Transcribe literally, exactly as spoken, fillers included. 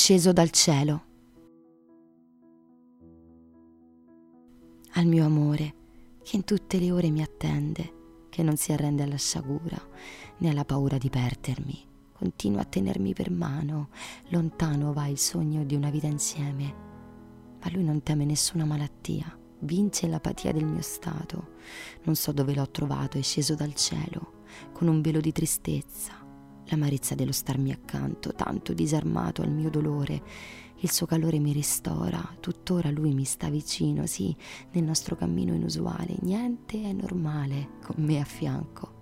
sceso dal cielo. Al mio amore, che in tutte le ore mi attende, che non si arrende alla sciagura né alla paura di perdermi, continua a tenermi per mano, lontano va il sogno di una vita insieme, ma lui non teme nessuna malattia, vince l'apatia del mio stato, non so dove l'ho trovato, è sceso dal cielo, con un velo di tristezza, l'amarezza dello starmi accanto, tanto disarmato al mio dolore, il suo calore mi ristora, tuttora lui mi sta vicino, sì, nel nostro cammino inusuale, niente è normale con me a fianco.